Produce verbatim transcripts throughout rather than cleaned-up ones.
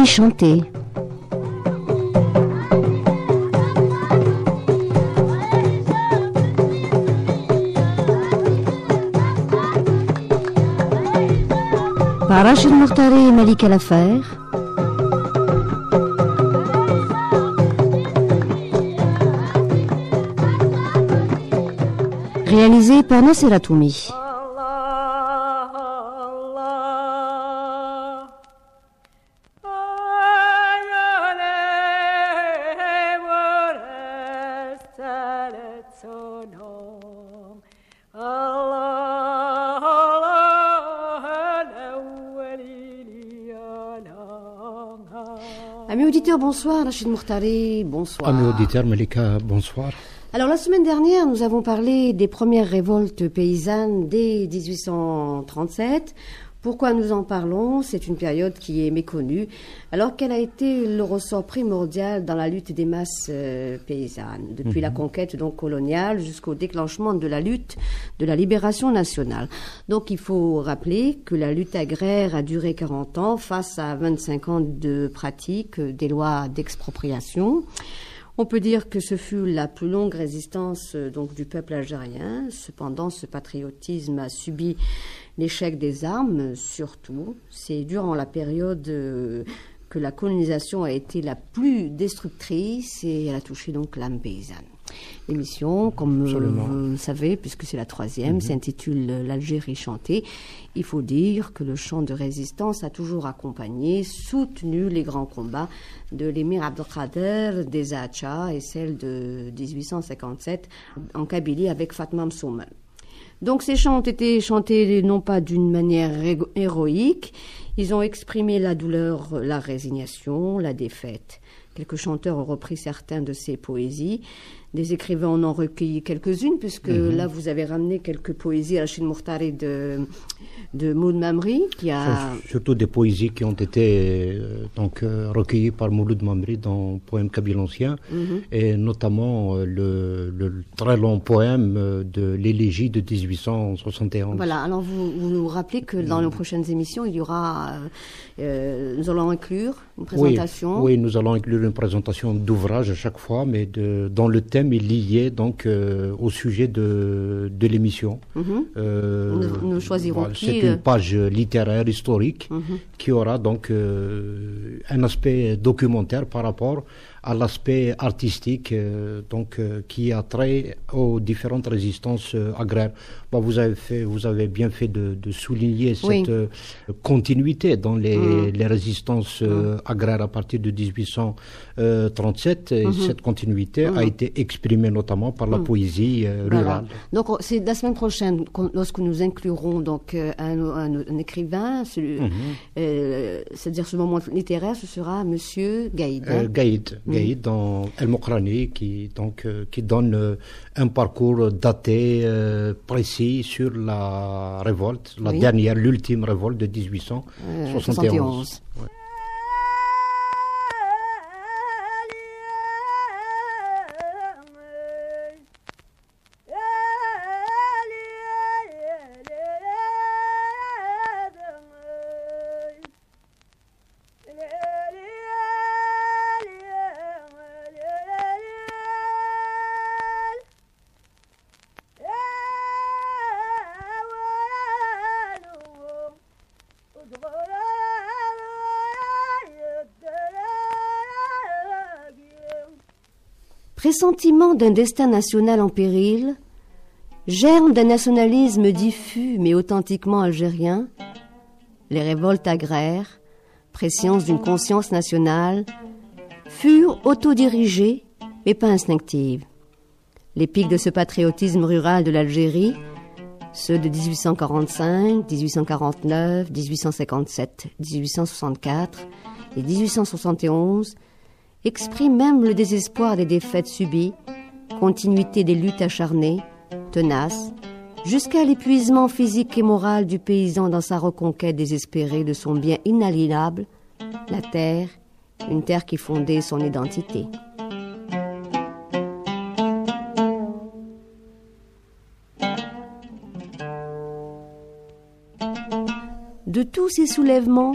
chanté. Par Rachid Mortari et Malika Lafer. Réalisé par Nasser Atoumi. Amis auditeurs, bonsoir. Rachid Mortari, bonsoir. Amis auditeurs, Malika, bonsoir. Alors, la semaine dernière, nous avons parlé des premières révoltes paysannes dès dix-huit cent trente-sept. Pourquoi nous en parlons? C'est une période qui est méconnue, alors quel a été le ressort primordial dans la lutte des masses euh, paysannes, depuis mmh. la conquête donc coloniale jusqu'au déclenchement de la lutte de la libération nationale. Donc il faut rappeler que la lutte agraire a duré quarante ans face à vingt-cinq ans de pratique des lois d'expropriation. On peut dire que ce fut la plus longue résistance euh, donc du peuple algérien. Cependant, ce patriotisme a subi l'échec des armes, surtout. C'est durant la période euh, que la colonisation a été la plus destructrice et elle a touché donc l'âme paysanne. L'émission, comme euh, vous le savez, puisque c'est la troisième, mm-hmm. s'intitule « L'Algérie chantée ». Il faut dire que le chant de résistance a toujours accompagné, soutenu les grands combats de l'émir Abdelkader, des Acha et celle de dix-huit cent cinquante-sept en Kabylie avec Fatma Msoumal. Donc ces chants ont été chantés non pas d'une manière héroïque, ils ont exprimé la douleur, la résignation, la défaite. Quelques chanteurs ont repris certains de ces poésies. Des écrivains en ont recueilli quelques-unes, puisque mm-hmm. là, vous avez ramené quelques poésies à Rachid Mortari de, de Mouloud Mamri, qui a... Surtout des poésies qui ont été euh, donc, euh, recueillies par Mouloud Mamri dans le poème kabyle ancien, mm-hmm. et notamment euh, le, le très long poème euh, de l'élégie de dix-huit cent soixante et onze. Voilà, alors vous, vous nous rappelez que dans mm. les prochaines émissions, il y aura... Euh, euh, nous allons inclure une présentation. Oui, oui, nous allons inclure une présentation d'ouvrage à chaque fois, mais de, dans le thème est lié donc euh, au sujet de, de l'émission. Mm-hmm. Euh, nous, nous choisirons voilà, qui C'est une page littéraire historique mm-hmm. qui aura donc euh, un aspect documentaire par rapport à l'aspect artistique euh, donc euh, qui a trait aux différentes résistances euh, agraires. Bon, vous avez fait, vous avez bien fait de, de souligner cette oui. euh, continuité dans les, mmh. les résistances euh, mmh. agraires à partir de dix-huit cent trente-sept. Et mmh. cette continuité mmh. a été exprimée notamment par la mmh. poésie euh, rurale. Voilà. Donc c'est la semaine prochaine lorsque nous inclurons donc un, un, un écrivain, celui, mmh. euh, c'est-à-dire ce moment littéraire, ce sera Monsieur Gaïd. Hein? Euh, Gaïd. Mmh. dans El Mokrani, qui, donc, euh, qui donne euh, un parcours daté, euh, précis sur la révolte, la oui. dernière, l'ultime révolte de dix-huit cent soixante et onze. Euh, ouais. Pressentiment d'un destin national en péril, germe d'un nationalisme diffus mais authentiquement algérien, les révoltes agraires, prescience d'une conscience nationale, furent autodirigées mais pas instinctives. Les pics de ce patriotisme rural de l'Algérie, ceux de dix-huit cent quarante-cinq, dix-huit cent quarante-neuf, dix-huit cent cinquante-sept, dix-huit cent soixante-quatre et dix-huit cent soixante et onze, exprime même le désespoir des défaites subies, continuité des luttes acharnées, tenaces, jusqu'à l'épuisement physique et moral du paysan dans sa reconquête désespérée de son bien inaliénable, la terre, une terre qui fondait son identité. De tous ces soulèvements,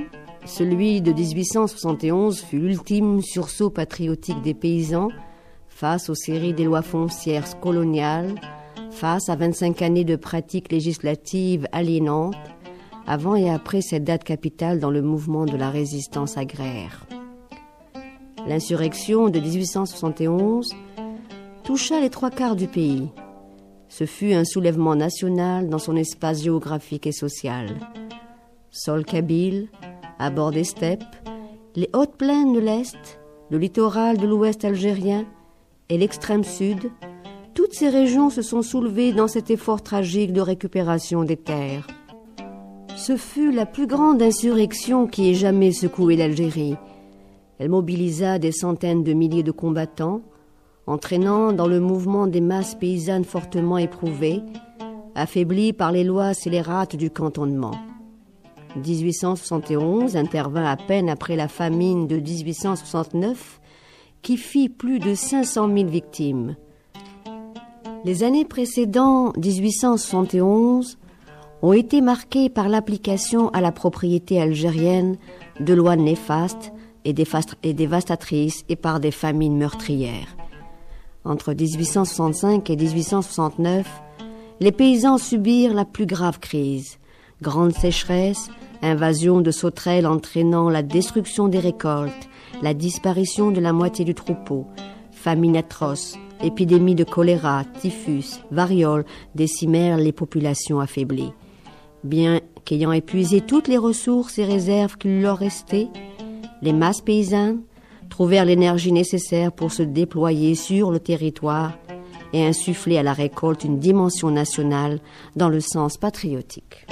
Celui de dix-huit cent soixante et onze fut l'ultime sursaut patriotique des paysans face aux séries des lois foncières coloniales, face à vingt-cinq années de pratiques législatives aliénantes, avant et après cette date capitale dans le mouvement de la résistance agraire. L'insurrection de dix-huit cent soixante et onze toucha les trois quarts du pays. Ce fut un soulèvement national dans son espace géographique et social. Sol kabyle, à bord des steppes, les hautes plaines de l'Est, le littoral de l'Ouest algérien et l'extrême sud, toutes ces régions se sont soulevées dans cet effort tragique de récupération des terres. Ce fut la plus grande insurrection qui ait jamais secoué l'Algérie. Elle mobilisa des centaines de milliers de combattants, entraînant dans le mouvement des masses paysannes fortement éprouvées, affaiblies par les lois scélérates du cantonnement. dix-huit cent soixante et onze intervint à peine après la famine de dix-huit cent soixante-neuf, qui fit plus de cinq cent mille victimes. Les années précédant dix-huit cent soixante et onze ont été marquées par l'application à la propriété algérienne de lois néfastes et dévastatrices et par des famines meurtrières. Entre dix-huit cent soixante-cinq et dix-huit cent soixante-neuf, les paysans subirent la plus grave crise. Grande sécheresse, invasion de sauterelles entraînant la destruction des récoltes, la disparition de la moitié du troupeau, famine atroce, épidémies de choléra, typhus, variole décimèrent les populations affaiblies. Bien qu'ayant épuisé toutes les ressources et réserves qu'il leur restait, les masses paysannes trouvèrent l'énergie nécessaire pour se déployer sur le territoire et insuffler à la récolte une dimension nationale dans le sens patriotique.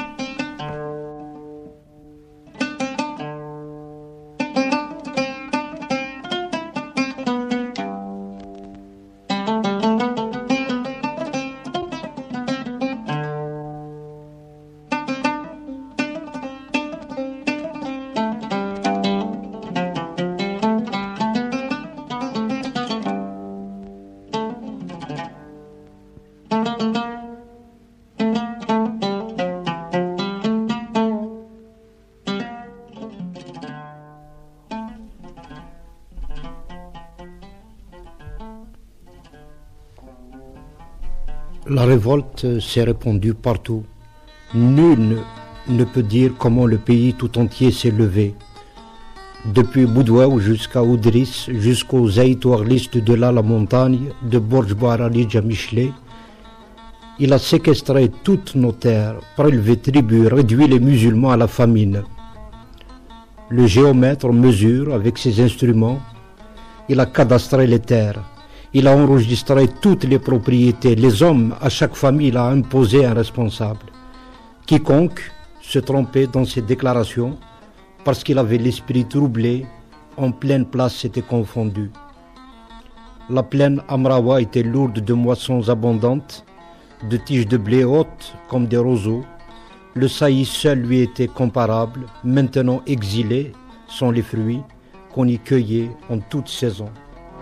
La révolte s'est répandue partout. Nul ne peut dire comment le pays tout entier s'est levé. Depuis Boudouaou jusqu'à Oudris, jusqu'aux aïtouarlistes de là la montagne, de Borj-Bar à Michelet, il a séquestré toutes nos terres, prélevé tribut, réduit les musulmans à la famine. Le géomètre mesure avec ses instruments, il a cadastré les terres. Il a enregistré toutes les propriétés. Les hommes, à chaque famille, il a imposé un responsable. Quiconque se trompait dans ses déclarations, parce qu'il avait l'esprit troublé, en pleine place s'était confondu. La plaine Amraoua était lourde de moissons abondantes, de tiges de blé hautes comme des roseaux. Le sailly seul lui était comparable, maintenant exilé, sont les fruits qu'on y cueillait en toute saison.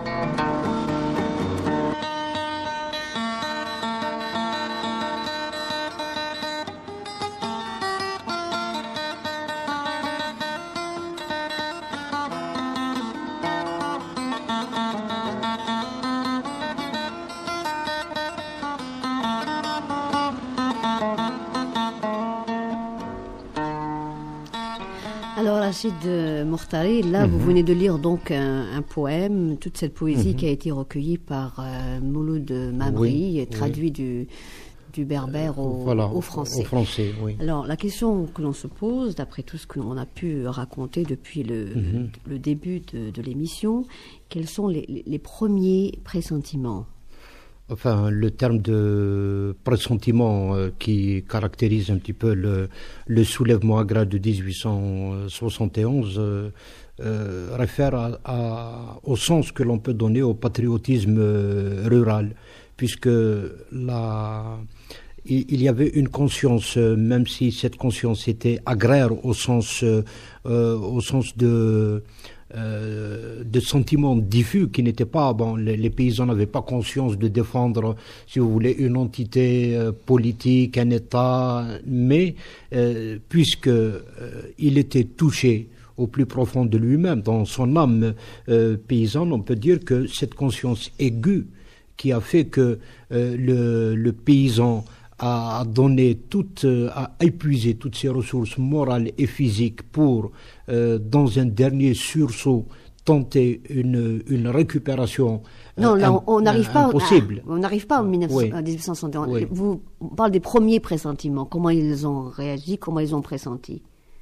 Alors, Rachid Mortari, là, mm-hmm. vous venez de lire donc un, un poème, toute cette poésie mm-hmm. qui a été recueillie par euh, Mouloud Mamri, oui, traduit oui. du, du berbère au, voilà, au français. Au français oui. Alors, la question que l'on se pose, d'après tout ce que l'on a pu raconter depuis le, mm-hmm. le début de, de l'émission, quels sont les, les premiers pressentiments ? Enfin, le terme de pressentiment euh, qui caractérise un petit peu le, le soulèvement agraire de dix-huit cent soixante et onze euh, euh, réfère à, à, au sens que l'on peut donner au patriotisme euh, rural, puisque la, il, il y avait une conscience, euh, même si cette conscience était agraire au sens, euh, au sens de... Euh, de sentiments diffus qui n'étaient pas, bon, les, les paysans n'avaient pas conscience de défendre, si vous voulez, une entité euh, politique, un État, mais euh, puisque euh, il était touché au plus profond de lui-même, dans son âme euh, paysanne, on peut dire que cette conscience aiguë qui a fait que euh, le, le paysan a donné toute, a épuisé toutes ses ressources morales et physiques pour, euh, dans un dernier sursaut, tenter une, une récupération euh, non, là, on n'arrive pas, impossible. À, on n'arrive pas en mille neuf cents, oui. dix-huit cent soixante et onze. Oui. Vous, on parle des premiers pressentiments. Comment ils ont réagi, comment ils ont pressenti?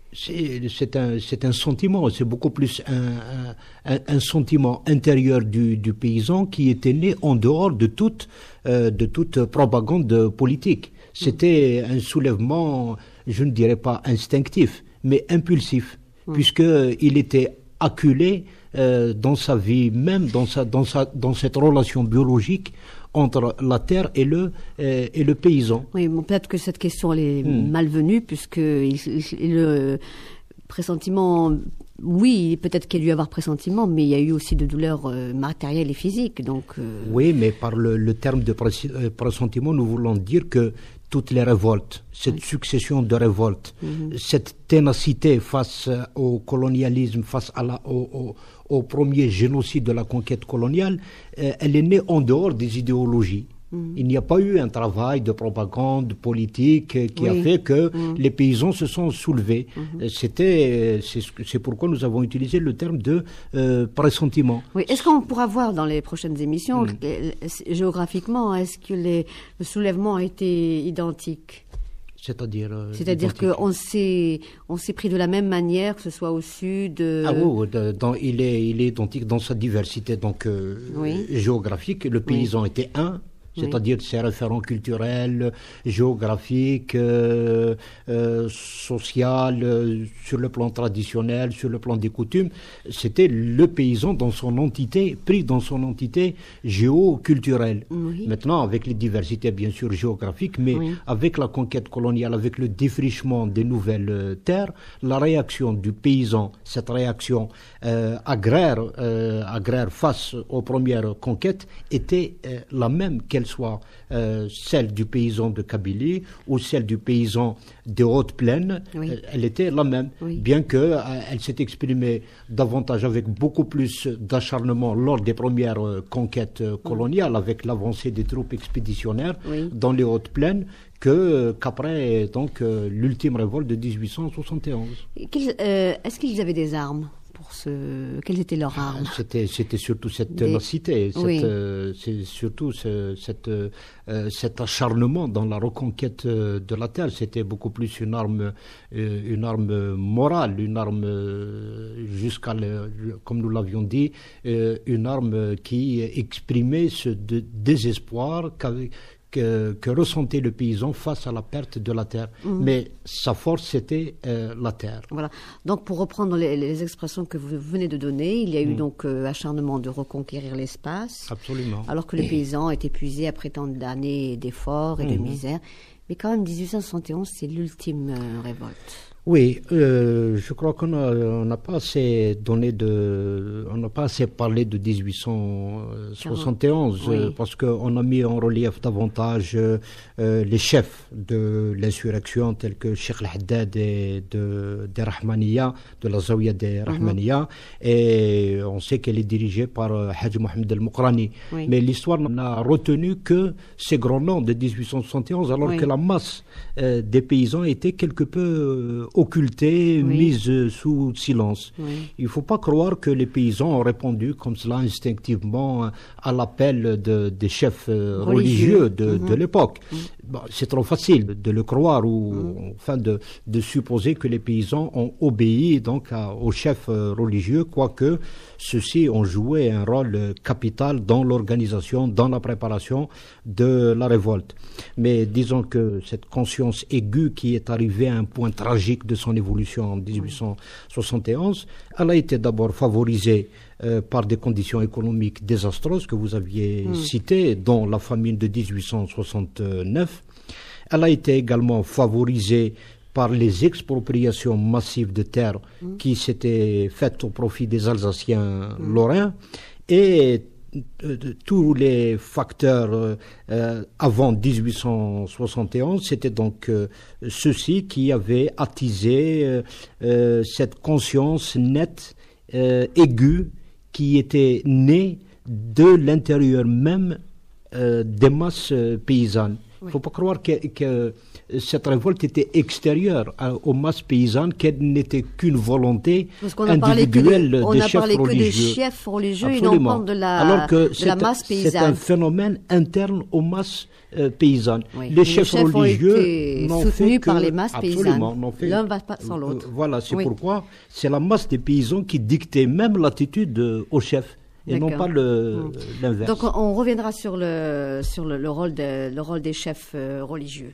C'est un, un sentiment, c'est beaucoup plus un, un, un sentiment intérieur du, du paysan qui était né en dehors de toute, euh, de toute propagande politique. C'était un soulèvement, je ne dirais pas instinctif, mais impulsif, mmh. puisqu'il était acculé euh, dans sa vie même, dans, sa, dans, sa, dans cette relation biologique entre la terre et le, euh, et le paysan. Oui, bon, peut-être que cette question elle est hmm. malvenue, puisque il, il, le pressentiment, oui, peut-être qu'il y a eu avoir pressentiment, mais il y a eu aussi de douleurs euh, matérielles et physiques. Donc, euh... Oui, mais par le, le terme de pressentiment, nous voulons dire que toutes les révoltes, cette oui. succession de révoltes, mm-hmm. cette ténacité face au colonialisme, face à la, au, au, au premier génocide de la conquête coloniale, euh, elle est née en dehors des idéologies. Mm. Il n'y a pas eu un travail de propagande politique qui oui. a fait que mm. les paysans se sont soulevés. Mm-hmm. C'était, c'est pourquoi nous avons utilisé le terme de euh, pressentiment. Oui. Est-ce qu'on pourra voir dans les prochaines émissions, mm. géographiquement, est-ce que les, le soulèvement a été identique? C'est-à-dire euh, C'est-à-dire qu'on s'est on s'est pris de la même manière, que ce soit au sud. Euh... Ah oui, dans, il est il est identique dans sa diversité donc euh, oui. géographique. Le paysan oui. était un. C'est-à-dire ses référents culturels, géographiques, euh, euh, social, euh, sur le plan traditionnel, sur le plan des coutumes. C'était le paysan dans son entité, pris dans son entité géoculturelle. Oui. Maintenant, avec les diversités bien sûr géographiques, mais oui. avec la conquête coloniale, avec le défrichement des nouvelles euh, terres, la réaction du paysan, cette réaction euh, agraire, euh, agraire face aux premières conquêtes, était euh, la même qu'elle soit euh, celle du paysan de Kabylie ou celle du paysan des hautes plaines, oui. euh, elle était la même, oui. bien que euh, elle s'est exprimée davantage avec beaucoup plus d'acharnement lors des premières euh, conquêtes euh, coloniales, oui. avec l'avancée des troupes expéditionnaires oui. dans les hautes plaines, que qu'après donc euh, l'ultime révolte de dix-huit cent soixante et onze. Euh, Est-ce qu'ils avaient des armes? Ce... Quelles étaient leurs armes? C'était, c'était surtout cette ténacité, Des... oui. euh, c'est surtout ce, cette, euh, cet acharnement dans la reconquête euh, de la terre. C'était beaucoup plus une arme, euh, une arme morale, une arme euh, jusqu'à, le, comme nous l'avions dit, euh, une arme qui exprimait ce de, désespoir qu'avait Que, que ressentait le paysan face à la perte de la terre. Mmh. Mais sa force, c'était euh, la terre. Voilà. Donc, pour reprendre les, les expressions que vous venez de donner, il y a eu mmh. donc euh, acharnement de reconquérir l'espace. Absolument. Alors que le paysan est épuisé après tant d'années d'efforts et mmh. de misère. Mais quand même, dix-huit cent soixante et onze, c'est l'ultime euh, révolte. Oui, euh, je crois qu'on n'a pas assez donné de, on n'a pas assez parlé de dix-huit cent soixante et onze oui. euh, parce qu'on a mis en relief davantage euh, les chefs de l'insurrection tels que Cheikh Al-Haddad et de, des Rahmaniya, de la Zawiya des Rahmaniya, mm-hmm. et on sait qu'elle est dirigée par euh, Hadj Mohamed Al-Mokrani. Oui. Mais l'histoire n'a retenu que ces grands noms de dix-huit cent soixante et onze, alors oui. que la masse euh, des paysans était quelque peu euh, occultée, oui. mise euh, sous silence. Oui. Il ne faut pas croire que les paysans ont répondu comme cela instinctivement euh, à l'appel de, des chefs euh, religieux. religieux de, mm-hmm. de l'époque. Mm-hmm. Bon, c'est trop facile de le croire ou mm-hmm. enfin de, de supposer que les paysans ont obéi donc à, aux chefs euh, religieux, quoique ceux-ci ont joué un rôle capital dans l'organisation, dans la préparation de la révolte. Mais disons que cette conscience aiguë qui est arrivée à un point tragique de son évolution en dix-huit cent soixante et onze, elle a été d'abord favorisée euh, par des conditions économiques désastreuses que vous aviez mmh. citées, dont la famine de dix-huit cent soixante-neuf. Elle a été également favorisée par les expropriations massives de terres mmh. qui s'étaient faites au profit des Alsaciens mmh. lorrains, et euh, tous les facteurs euh, euh, avant dix-huit cent soixante et onze, c'était donc euh, ceux-ci qui avaient attisé euh, euh, cette conscience nette, euh, aiguë, qui était née de l'intérieur même euh, des masses euh, paysannes. Il ne faut pas croire que, que cette révolte était extérieure à, aux masses paysannes, qu'elle n'était qu'une volonté individuelle de, des chefs religieux. On a parlé que des chefs religieux et non pas de la, Alors que de la masse paysanne. C'est un phénomène interne aux masses euh, paysannes. Oui. Les, les chefs, chefs religieux n'ont fait que... par les masses absolument, paysannes. L'un va pas sans l'autre. Euh, voilà, c'est oui. pourquoi c'est la masse des paysans qui dictait même l'attitude euh, aux chefs. Et non pas le, l'inverse. Donc on reviendra sur le, sur le, le, rôle, de, le rôle des chefs euh, religieux.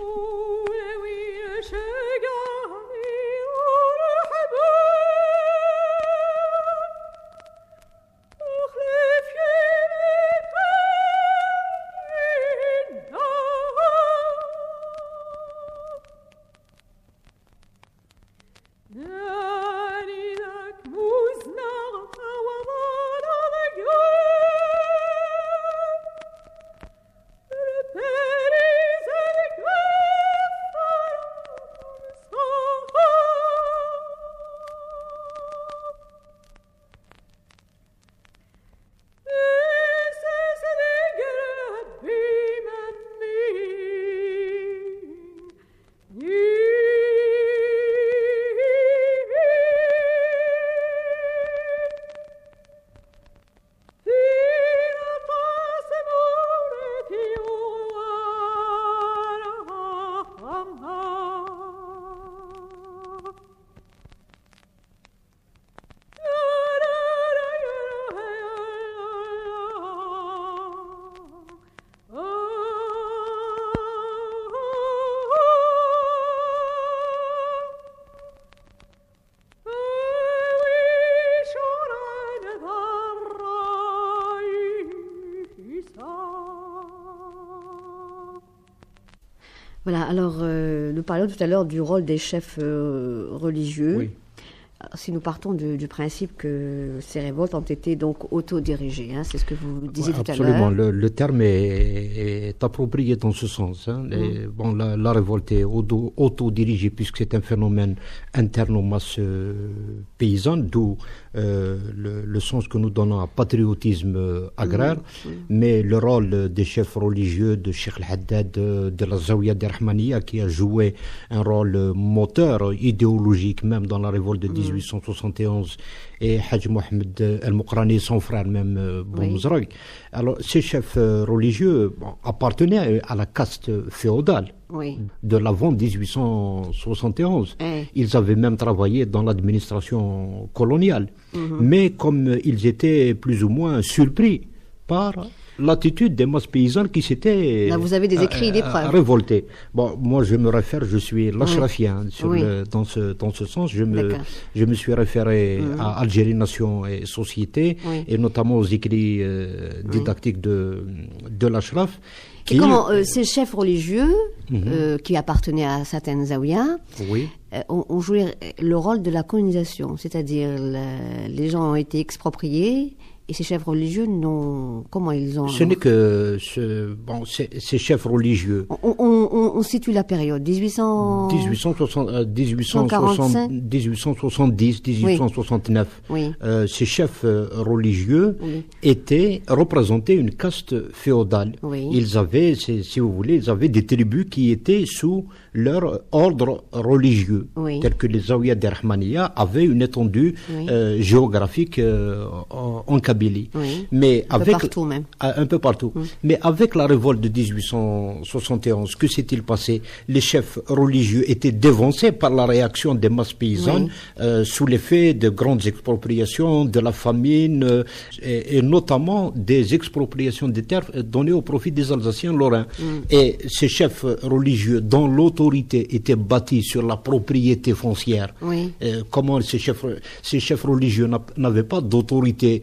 Voilà, alors euh, nous parlions tout à l'heure du rôle des chefs euh, religieux. Oui. Alors, si nous partons du, du principe que ces révoltes ont été donc autodirigées, hein, c'est ce que vous disiez ouais, tout à l'heure. Absolument, le, le terme est, est approprié dans ce sens. Hein. Les, mmh. bon, la, la révolte est auto, autodirigée puisque c'est un phénomène interne aux masses euh, paysannes, d'où euh, le, le sens que nous donnons à patriotisme euh, agraire, mmh. Mmh. mais le rôle des chefs religieux, de Cheikh Al-Haddad, de, de la Zawiya de Rahmaniya, qui a joué un rôle moteur, idéologique même dans la révolte de dix-huit cent soixante et onze, et Hajj Mohamed El-Mokrani, son frère même, euh, Boumzrag. Oui. Alors, ces chefs euh, religieux bon, appartenaient à, à la caste féodale. Oui. De l'avant dix-huit cent soixante et onze. Eh. Ils avaient même travaillé dans l'administration coloniale. Mm-hmm. Mais comme ils étaient plus ou moins surpris par l'attitude des masses paysannes qui s'étaient Là, vous avez des écrits et des preuves. révoltées. Bon, moi je me réfère, je suis l'Ashrafien oui. sur oui. le, dans ce dans ce sens. Je me je me suis référé mm-hmm. à Algérie Nation et Société oui. et notamment aux écrits euh, didactiques oui. de de l'Ashraf. Et comment euh, ces chefs religieux mm-hmm. euh, qui appartenaient à certaines zawiyas oui. euh, ont, ont joué le rôle de la colonisation, c'est-à-dire le, les gens ont été expropriés. Et ces chefs religieux, non, comment ils ont... Ce n'est que ce, bon, ces, ces chefs religieux... On, on, on, on situe la période, dix-huit cents... dix-huit cent soixante, euh, dix-huit cent soixante, dix-huit cent soixante-dix, dix-huit cent soixante-neuf. Oui. Euh, ces chefs euh, religieux oui. étaient, représentaient une caste féodale. Oui. Ils avaient, si vous voulez, ils avaient des tribus qui étaient sous leur ordre religieux. Oui. Tels que les Zawiya de Rahmaniya avaient une étendue oui. euh, géographique euh, en Kabylie. Oui. Mais un avec, peu partout même. Un peu partout. Mm. Mais avec la révolte de dix-huit cent soixante et onze, que s'est-il passé? Les chefs religieux étaient dévancés par la réaction des masses paysannes oui. euh, sous l'effet de grandes expropriations, de la famine euh, et, et notamment des expropriations des terres données au profit des Alsaciens lorrains. Mm. Et ces chefs religieux dont l'autorité était bâtie sur la propriété foncière, oui. euh, comment ces chefs, ces chefs religieux n'avaient pas d'autorité euh,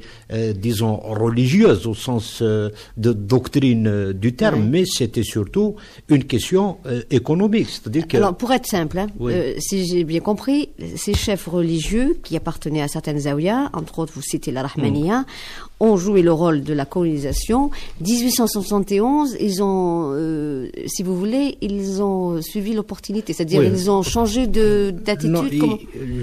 euh, disons, religieuse au sens euh, de doctrine euh, du terme, oui. mais c'était surtout une question euh, économique. C'est-à-dire que... Alors, pour être simple, hein, oui. euh, si j'ai bien compris, ces chefs religieux qui appartenaient à certaines zaouïas, entre autres, vous citez la Rahmaniya, mm. ont joué le rôle de la colonisation. dix-huit cent soixante et onze, ils ont, euh, si vous voulez, ils ont suivi l'opportunité, c'est-à-dire oui. ils ont changé de, d'attitude. Non, comment...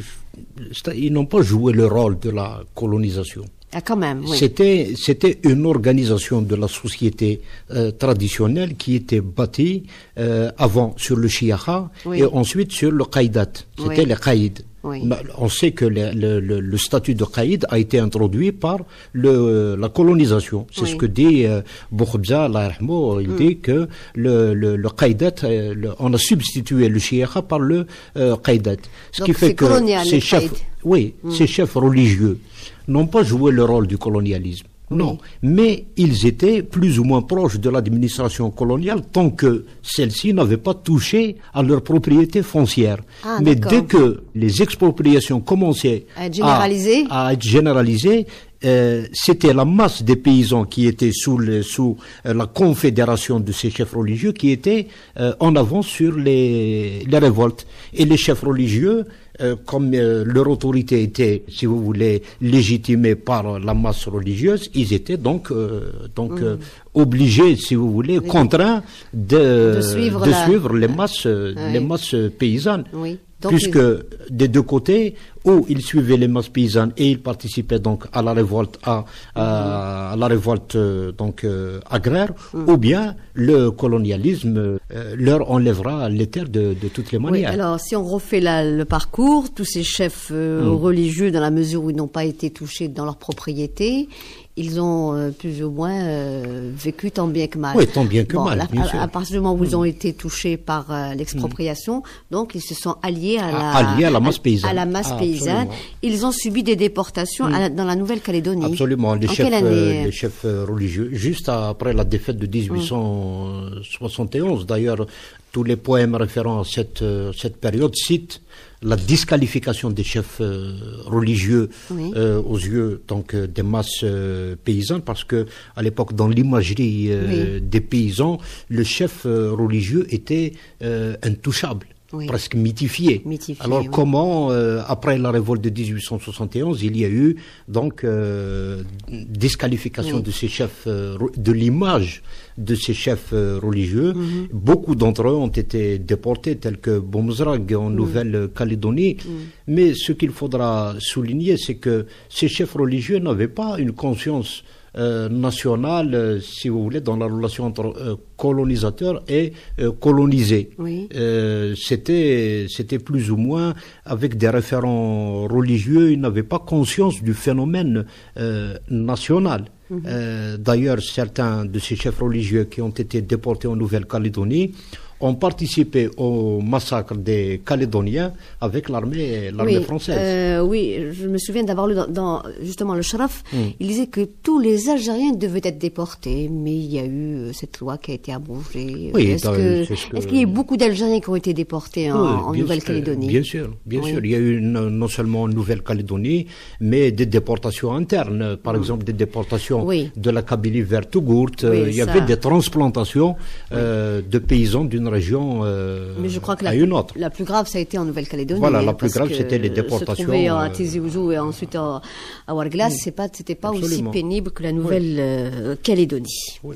ils, ils n'ont pas joué le rôle de la colonisation. Ah, quand même, oui. C'était, c'était une organisation de la société euh, traditionnelle qui était bâtie euh, avant sur le shiaha oui. et ensuite sur le qaïdat. C'était oui. les qaïds. Oui. On sait que le, le, le, le statut de qaïd a été introduit par le, la colonisation. C'est oui. ce que dit euh, Boukhbza, il mm. dit que le, le, le qaïdat, le, on a substitué le shiaha par le euh, qaïdat. Ce Donc qui fait que colonial, ces chefs, oui, mm. ces chefs religieux n'ont pas joué le rôle du colonialisme. Non, oui. mais ils étaient plus ou moins proches de l'administration coloniale tant que celle-ci n'avait pas touché à leur propriété foncière. Ah, mais dès que les expropriations commençaient à être généralisées, à, à être généralisées euh, c'était la masse des paysans qui étaient sous, le, sous euh, la confédération de ces chefs religieux qui étaient euh, en avant sur les, les révoltes. Et les chefs religieux, Euh, comme euh, leur autorité était, si vous voulez, légitimée par la masse religieuse, ils étaient donc, euh, donc mmh. euh, obligés, si vous voulez, oui. contraints de, de, suivre, de la... suivre les masses, oui. les masses paysannes. Oui. Donc, puisque ils... des deux côtés, où ils suivaient les masses paysannes et ils participaient donc à la révolte, à, à, mmh. à la révolte euh, donc euh, agraire, mmh. ou bien le colonialisme euh, leur enlèvera les terres de, de toutes les manières. Oui, alors si on refait la, le parcours, tous ces chefs euh, mmh. religieux, dans la mesure où ils n'ont pas été touchés dans leur propriété, ils ont euh, plus ou moins euh, vécu tant bien que mal. Oui, tant bien que bon, mal, la, bien à, sûr. à partir du moment où ils ont été touchés par euh, l'expropriation, mmh. donc ils se sont alliés à la, alliés à la masse paysanne. À la masse ah, paysanne. Ils ont subi des déportations mmh. à, dans la Nouvelle-Calédonie. Absolument. Les, chefs, euh, les chefs religieux, juste après la défaite de dix-huit cent soixante et onze, mmh. d'ailleurs, tous les poèmes référents à cette, euh, cette période citent la disqualification des chefs euh, religieux oui. euh, aux yeux donc euh, des masses euh, paysannes, parce que à l'époque, dans l'imagerie euh, oui. des paysans, le chef euh, religieux était euh, intouchable. Oui. presque mythifié. mythifié Alors oui. comment, euh, après la révolte de dix-huit cent soixante et onze, il y a eu donc euh, disqualification oui. de ces chefs, euh, de l'image de ces chefs euh, religieux. Mm-hmm. Beaucoup d'entre eux ont été déportés, tels que Boumzrag en mm. Nouvelle-Calédonie. Mm. Mais ce qu'il faudra souligner, c'est que ces chefs religieux n'avaient pas une conscience Euh, nationale, euh, si vous voulez, dans la relation entre euh, colonisateur et euh, colonisé. Oui. Euh, c'était, c'était plus ou moins avec des référents religieux, ils n'avaient pas conscience du phénomène euh, national. Mm-hmm. Euh, d'ailleurs, certains de ces chefs religieux qui ont été déportés en Nouvelle-Calédonie ont participé au massacre des Calédoniens avec l'armée, l'armée oui, française. Euh, oui, je me souviens d'avoir lu dans, dans justement le Sharaf, mm. il disait que tous les Algériens devaient être déportés, mais il y a eu cette loi qui a été abrogée. Oui, est-ce, que, ce que... est-ce qu'il y a eu beaucoup d'Algériens qui ont été déportés en, oui, en Nouvelle-Calédonie? Bien sûr, bien oui. sûr. Il y a eu une, non seulement en Nouvelle-Calédonie, mais des déportations internes. Par mm. exemple, des déportations oui. de la Kabylie vers Tougourt. Oui, il y ça... avait des transplantations euh, de paysans d'une région euh, Mais je crois que à la, une autre. La plus grave, ça a été en Nouvelle-Calédonie. Voilà, la plus grave, c'était les déportations. Se trouver à Tizi Ouzou et ensuite à, à Ouarglas, mm. c'est pas, c'était pas Absolument. aussi pénible que la Nouvelle-Calédonie. Oui.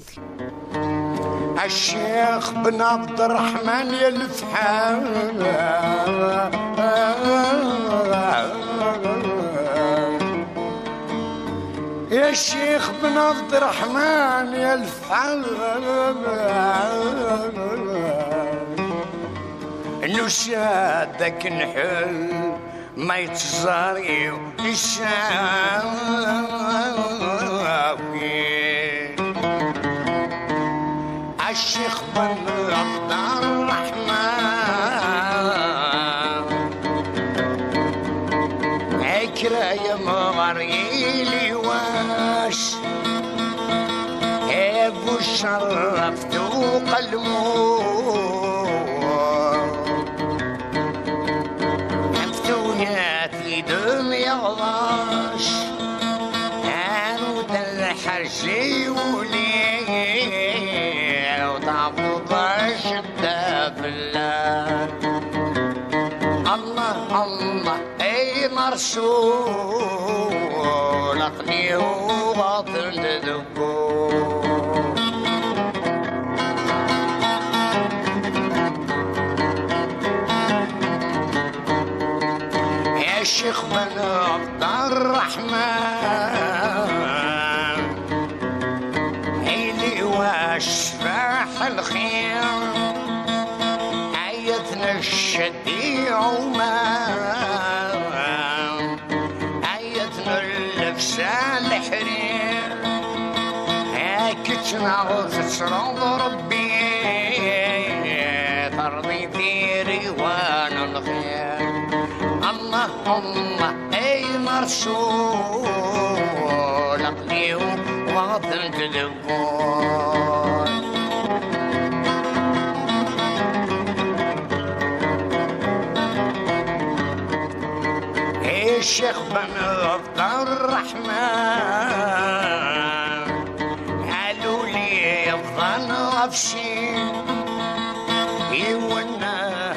الشيخ بن عبد الرحمن يلفحان يا الشيخ بن عبد الرحمن يلفحان انه شادك نحل ما يتزاري الشافي الشيخ بن عبد الرحمن عكرا يا مغريلي واش ابو شرفت وقلمو عفتونيات في دم يغلاش انا لي وتعبط شدة بالله الله الله اي مرسول اقني وباطن تذكر يا شيخ بن عبد الرحمن عيني واشفاح الخير عيتنا الشديع وما عيتنا اللبسان الحرير هاكتنا وتشرب ربي ترضي في ريوان الخير الله الله اي مرسول اقلي وغضن تدبور اي الشيخ بن عبد الرحمن قالوا لي يفضل غفشي يونا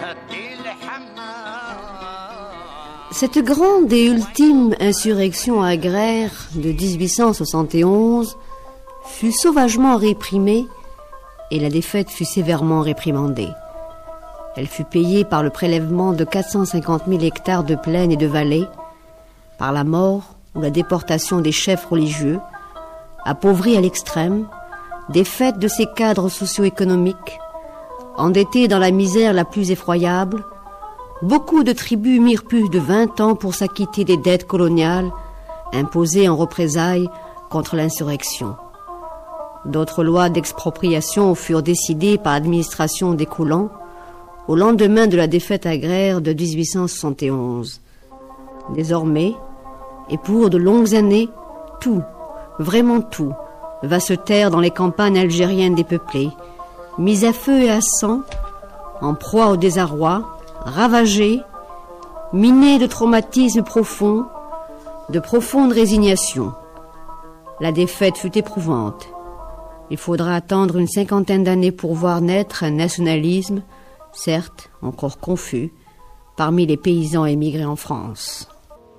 Cette grande et ultime insurrection agraire de dix-huit cent soixante et onze fut sauvagement réprimée et la défaite fut sévèrement réprimandée. Elle fut payée par le prélèvement de quatre cent cinquante mille hectares de plaines et de vallées, par la mort ou la déportation des chefs religieux, appauvris à l'extrême, défaite de ses cadres socio-économiques, endettés dans la misère la plus effroyable. Beaucoup de tribus mirent plus de vingt ans pour s'acquitter des dettes coloniales imposées en représailles contre l'insurrection. D'autres lois d'expropriation furent décidées par l'administration des colons au lendemain de la défaite agraire de dix-huit cent soixante et onze. Désormais, et pour de longues années, tout, vraiment tout, va se taire dans les campagnes algériennes dépeuplées, mises à feu et à sang, en proie au désarroi, ravagé, miné de traumatismes profonds, de profonde résignation. La défaite fut éprouvante. Il faudra attendre une cinquantaine d'années pour voir naître un nationalisme, certes encore confus, parmi les paysans émigrés en France.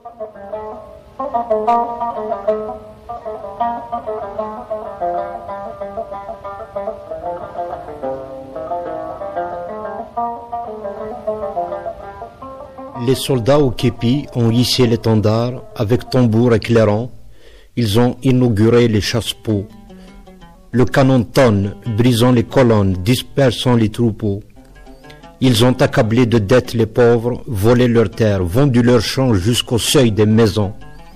Les soldats au képi ont hissé l'étendard avec tambour éclairant. Ils ont inauguré les chasse-peaux. Le canon tonne, brisant les colonnes, dispersant les troupeaux. Ils ont accablé de dettes les pauvres, volé leurs terres, vendu leurs champs jusqu'au seuil des maisons.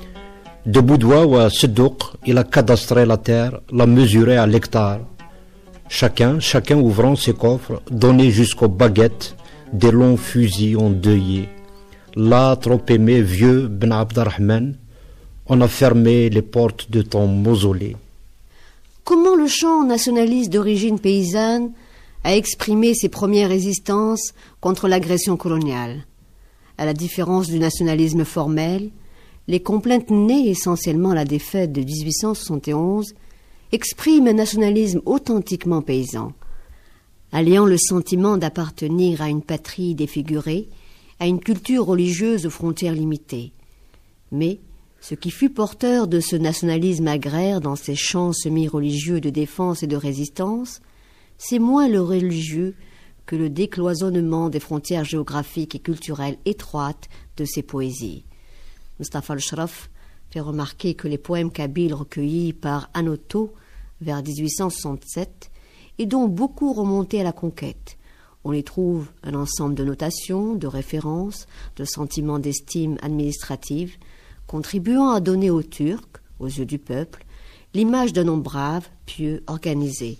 De Boudoua ou à Sedouk, il a cadastré la terre, l'a mesuré à l'hectare. Chacun, chacun ouvrant ses coffres, donné jusqu'aux baguettes, des longs fusils endeuillés. Là, trop aimé, vieux Ben Abdelrahman, on a fermé les portes de ton mausolée. Comment le chant nationaliste d'origine paysanne a exprimé ses premières résistances contre l'agression coloniale? À la différence du nationalisme formel, les complaintes nées essentiellement à la défaite de dix-huit cent soixante et onze expriment un nationalisme authentiquement paysan, alliant le sentiment d'appartenir à une patrie défigurée, à une culture religieuse aux frontières limitées. Mais ce qui fut porteur de ce nationalisme agraire dans ces chants semi-religieux de défense et de résistance, c'est moins le religieux que le décloisonnement des frontières géographiques et culturelles étroites de ses poésies. Mustapha al-Shraf fait remarquer que les poèmes kabyles recueillis par Anoto vers dix-huit cent soixante-sept et dont beaucoup remontaient à la conquête. On y trouve un ensemble de notations, de références, de sentiments d'estime administrative, contribuant à donner aux Turcs, aux yeux du peuple, l'image d'un homme brave, pieux, organisé.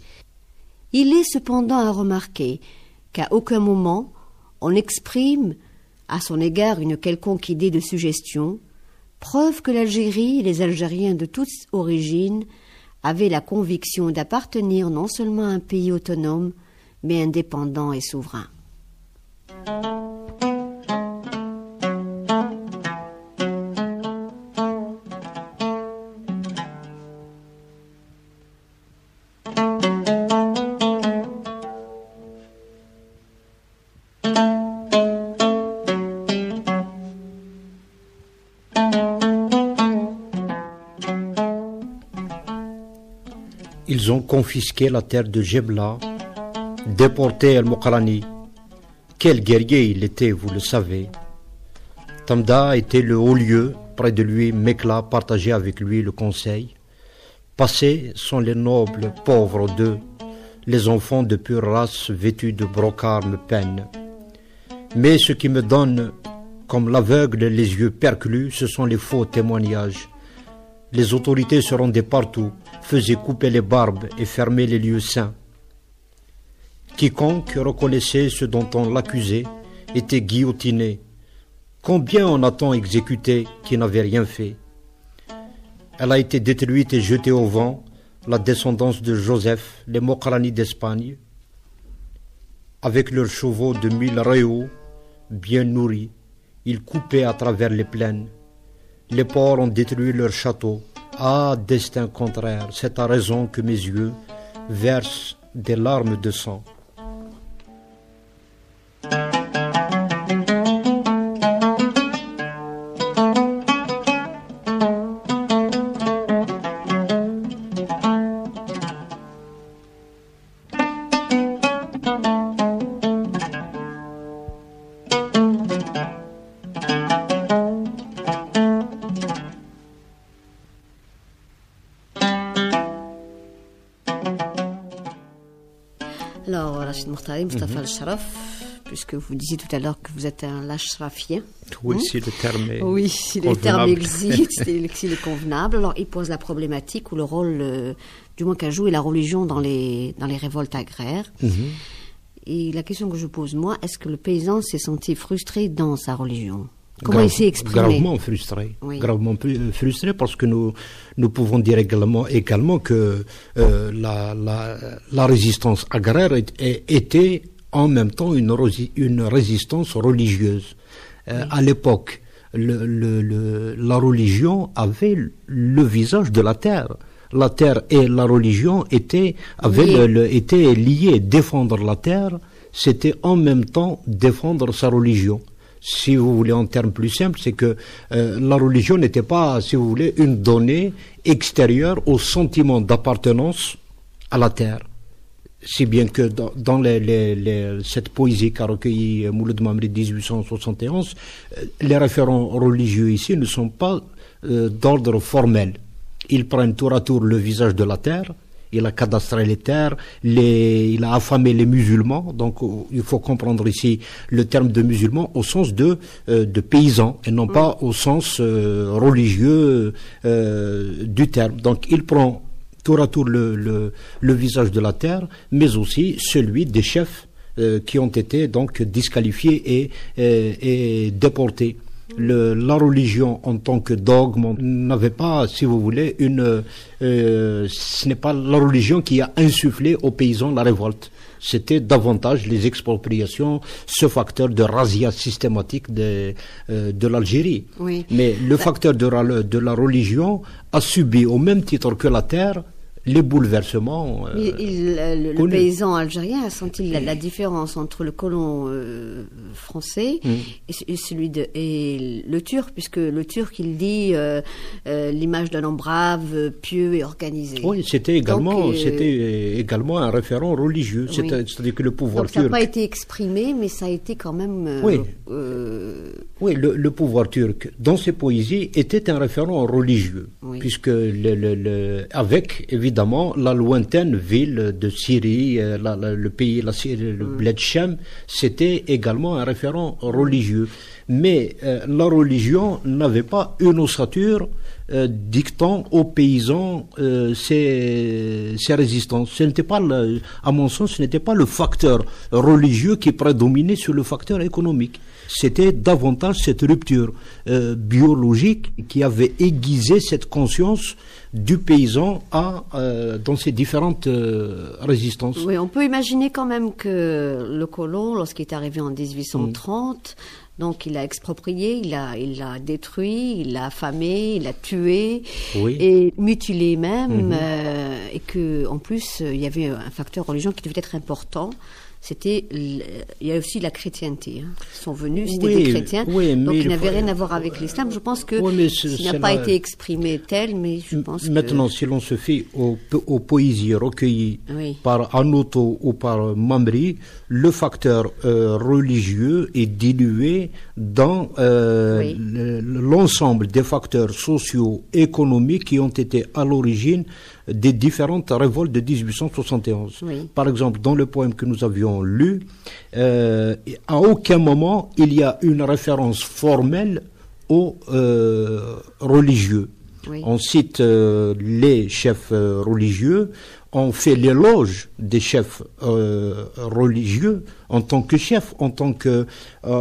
Il est cependant à remarquer qu'à aucun moment on exprime à son égard une quelconque idée de suggestion, preuve que l'Algérie et les Algériens de toutes origines avaient la conviction d'appartenir non seulement à un pays autonome, mais indépendant et souverain. ils ont confisqué la terre de Jebla, déporté El-Mokrani. Quel guerrier il était, vous le savez. Tamda était le haut lieu, près de lui Mekla partageait avec lui le conseil. Passés sont les nobles pauvres d'eux, les enfants de pure race vêtus de brocart me peinent. Mais ce qui me donne, comme l'aveugle les yeux perclus, ce sont les faux témoignages. Les autorités se rendaient partout, faisaient couper les barbes et fermer les lieux saints. Quiconque reconnaissait ce dont on l'accusait était guillotiné. Combien en a-t-on exécuté qui n'avait rien fait? Elle a été détruite et jetée au vent, la descendance de Joseph, les Mokrani d'Espagne, avec leurs chevaux de mille réaux, bien nourris, ils coupaient à travers les plaines. Les porcs ont détruit leurs châteaux. Ah, destin contraire, c'est à raison que mes yeux versent des larmes de sang. Alors, Rachid Mourtari, Mustafa Al-Sharaf, puisque vous disiez tout à l'heure que vous êtes un Ashrafien. Oui, hein? Si le terme est Oui, si le terme existe, s'il est convenable. Alors, il pose la problématique ou le rôle, euh, du moins qu'a joué la religion dans les, dans les révoltes agraires. Mm-hmm. Et la question que je pose, moi, est-ce que le paysan s'est senti frustré dans sa religion? Comment Grave, il s'est exprimé? Gravement frustré. Oui. Gravement frustré parce que nous, nous pouvons dire également, également que euh, la, la, la résistance agraire était en même temps une, une résistance religieuse. Euh, oui. À l'époque, le, le, le, la religion avait le visage de la terre. La terre et la religion étaient, avaient oui. le, le, étaient liées. Défendre la terre, c'était en même temps défendre sa religion. Si vous voulez en termes plus simples, c'est que euh, la religion n'était pas, si vous voulez, une donnée extérieure au sentiment d'appartenance à la terre. Si bien que dans, dans les, les, les, cette poésie qu'a recueilli Mouloud Mamri dix-huit cent soixante et onze, euh, les référents religieux ici ne sont pas euh, d'ordre formel. Ils prennent tour à tour le visage de la terre. Il a cadastré les terres, les, il a affamé les musulmans. Donc, il faut comprendre ici le terme de musulman au sens de, euh, de paysan et non pas au sens euh, religieux euh, du terme. Donc, il prend tour à tour le, le, le visage de la terre, mais aussi celui des chefs euh, qui ont été donc disqualifiés et, et, et déportés. Le, la religion en tant que dogme n'avait pas, si vous voulez, une, euh, ce n'est pas la religion qui a insufflé aux paysans la révolte. C'était davantage les expropriations, ce facteur de razzia systématique de, euh, de l'Algérie. Oui. Mais le facteur de, de la religion a subi, au même titre que la terre, les bouleversements. Euh, il, il, le, le paysan algérien a senti la, la différence entre le colon euh, français mmh. et, et celui de et le turc, puisque le turc il dit euh, euh, l'image d'un homme brave, pieux et organisé. Oui, c'était également Donc, euh, c'était également un référent religieux. Oui. C'est-à-dire que le pouvoir Donc, turc. Ça n'a pas été exprimé, mais ça a été quand même. Euh, oui. Euh, oui, le, le pouvoir turc dans ses poésies était un référent religieux, oui. puisque le, le, le, avec évidemment Évidemment, la lointaine ville de Syrie, la, la, le pays, la Syrie, le bled Shem, c'était également un référent religieux. Mais euh, la religion n'avait pas une ossature euh, dictant aux paysans euh, ses, ses résistances. Ce n'était pas, le, à mon sens, ce n'était pas le facteur religieux qui prédominait sur le facteur économique. C'était davantage cette rupture euh, biologique qui avait aiguisé cette conscience du paysan à, euh, dans ses différentes euh, résistances. Oui, on peut imaginer quand même que le colon, lorsqu'il est arrivé en dix-huit cent trente, mmh. donc il a exproprié, il a, il a détruit, il a affamé, il a tué oui. et mutilé même, mmh. euh, et que en plus il y avait un facteur religieux qui devait être important c'était, il y a aussi la chrétienté. Hein. Ils sont venus, c'était oui, des chrétiens, oui, donc ils il n'avaient faut... rien à voir avec l'islam. Je pense que oui, ça n'a pas la... été exprimé tel, mais je pense Maintenant, que... si l'on se fait aux, aux poésies recueillies oui. par Anoto ou par Mamri, le facteur euh, religieux est dilué dans euh, oui. l'ensemble des facteurs sociaux, économiques qui ont été à l'origine des différentes révoltes de dix-huit cent soixante et onze. Oui. Par exemple, dans le poème que nous avions lu, euh, à aucun moment il y a une référence formelle aux euh, religieux. Oui. On cite euh, les chefs euh, religieux, on fait l'éloge des chefs euh, religieux en tant que chef, en tant que, euh,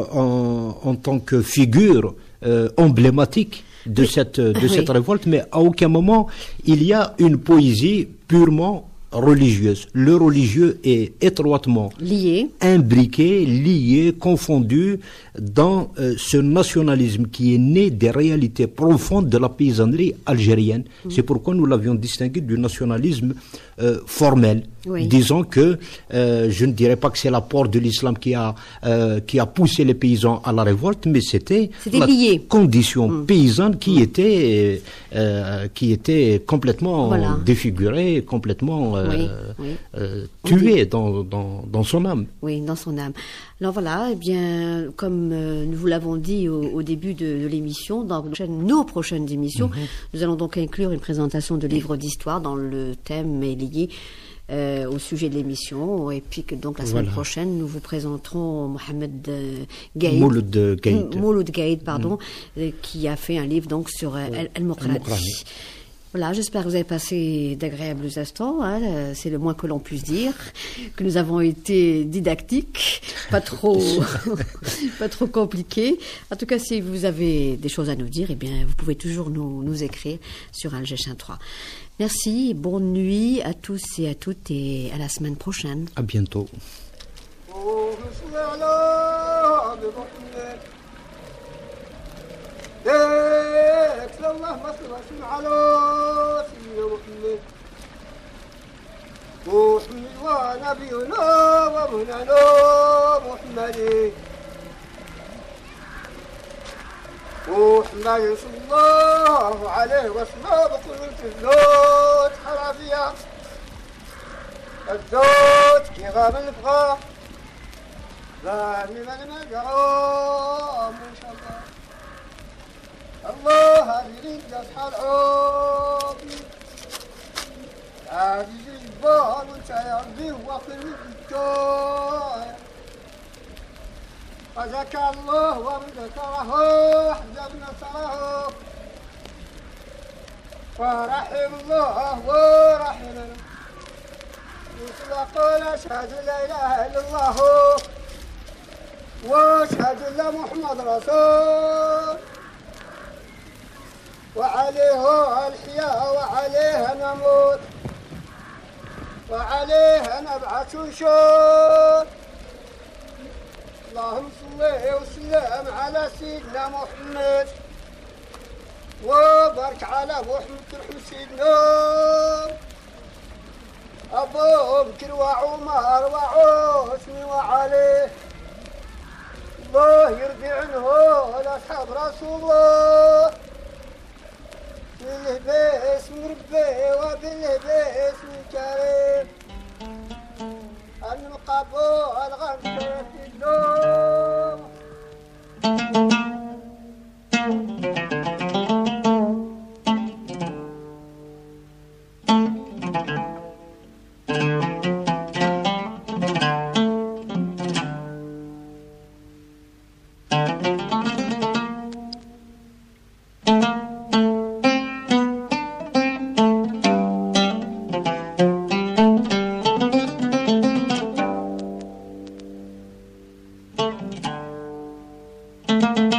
en, en tant que figure euh, emblématique de cette, de oui. cette révolte, mais à aucun moment il y a une poésie purement religieuse. Le religieux est étroitement lié, imbriqué, lié, confondu dans euh, ce nationalisme qui est né des réalités profondes de la paysannerie algérienne. Mmh. C'est pourquoi nous l'avions distingué du nationalisme euh, formel. Oui. Disons que euh, je ne dirais pas que c'est l'apport de l'islam qui a euh, qui a poussé les paysans à la révolte, mais c'était la lié. condition mmh. paysanne qui mmh. était euh, qui était complètement voilà. défigurée, complètement euh, oui. Oui. Euh, tuée dans, dans dans son âme. Oui, dans son âme. Alors voilà, eh bien, comme euh, nous vous l'avons dit au, au début de, de l'émission, dans nos prochaines émissions, mmh. nous allons donc inclure une présentation de livres d'histoire dans le thème lié euh, au sujet de l'émission. Et puis que donc la semaine voilà. prochaine, nous vous présenterons Mohamed euh, Gaïd, Mouloud Gaïd, Mouloud Gaïd, pardon, mmh. euh, qui a fait un livre donc sur euh, ouais. El-Mokrani. Voilà, j'espère que vous avez passé d'agréables instants, hein, c'est le moins que l'on puisse dire, que nous avons été didactiques, pas trop, pas trop compliqués. En tout cas, si vous avez des choses à nous dire, eh bien, vous pouvez toujours nous, nous écrire sur Alger trois. Merci, bonne nuit à tous et à toutes et à la semaine prochaine. À bientôt. ليك الله مصر واسم على سيدنا محمد محمد ونبينا ومنانا محمد محمد صلى الله عليه وسلم بكل الزوت حرافية الزوت كي غاب البغا ظالم من الجرام ان شاء الله الله يريد يصحى العوبي عزيز الجبال وانت يا ربي وفي الدار وزكى الله ومن ذكره احزاب نصره ورحم الله ورحمنا وقال اشهد لا اله الا الله واشهد ان محمد رسول وعليه الحياة وعليه نموت وعليه نبعث ونشور اللهم صل وسلم على سيدنا محمد وبارك على محمد رحمة سيدنا أبو بكر وعمر وعثمان وعلي الله يرضي عنه لأصحاب رسول الله بالله باسم ربي وبالله باسم الكريم المقبول الغنى في النوم Thank you.